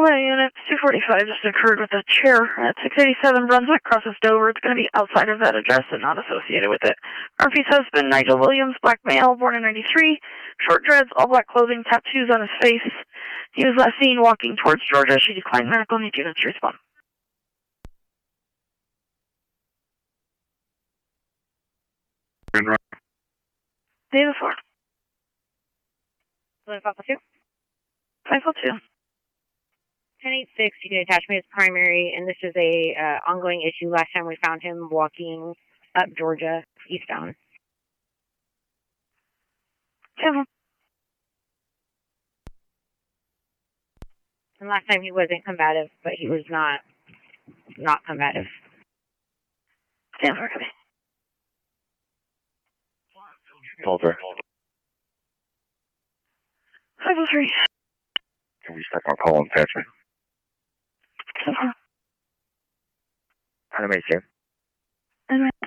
Atlanta unit, 245 just occurred with a chair at 687 Brunswick, crosses Dover. It's going to be outside of that address and not associated with it. Murphy's husband, Nigel Williams, black male, born in 93, short dreads, all black clothing, tattoos on his face. He was last seen walking towards Georgia. She declined medical, need units to respond. Day before. 502? 502. 1086, you can attach me as primary, and this is a ongoing issue. Last time we found him walking up Georgia, eastbound. Yeah. And last time he wasn't combative, but he was not combative. Yeah, okay. Polter. 503. Can we step on call and patch me? So far. How do I make you? And